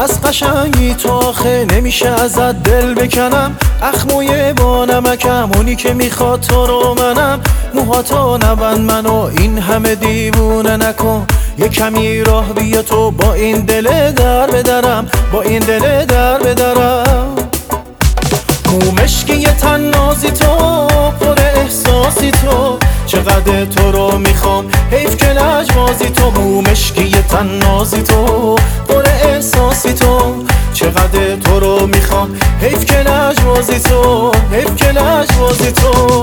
از قشنگی تو آخه نمیشه ازت دل بکنم. اخموی با نمکم اونی که میخواد تو رو منم. موهاتو نبند منو این همه دیوونه نکن. یه کمی راه بیا تو با این دل در بدرم، با این دل در بدرم. مومشکی تن نازی تو، پر احساسی تو، چقدر تو رو میخوام حیف که لجبازی تو. مومشکی تن نازی تو، پر احساسی تو، چقدر تو رو میخوام حیف که لجبازی تو، حیف که لجبازی تو.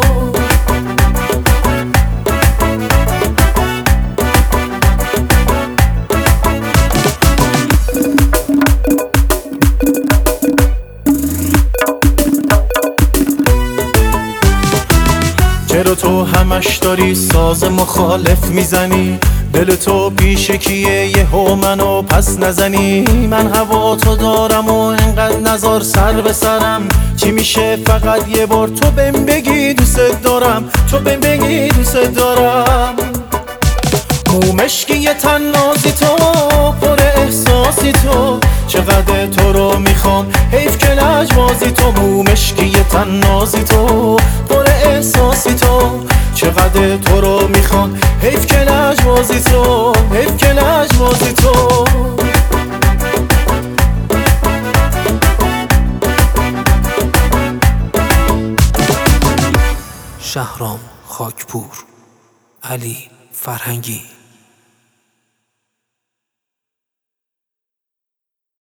چرا تو همش داری ساز مخالف میزنی؟ دل تو پیش کیه یهو منو پس نزنی؟ من هوا تو دارم و اینقدر نزار سر به سرم. چی میشه فقط یه بار تو بهم بگی دوست دارم، تو بهم بگی دوست دارم. مومشکی تن نازی تو، پر احساسی تو، چقدر تو رو میخوام حیف که لجبازی تو. مومشکی تن نازی تو، پر احساسی تو، چقدر تو رو میخوام حیف که لجبازی تو، حیف که لجبازی تو. شهرام خاکپور، علی فرهنگی.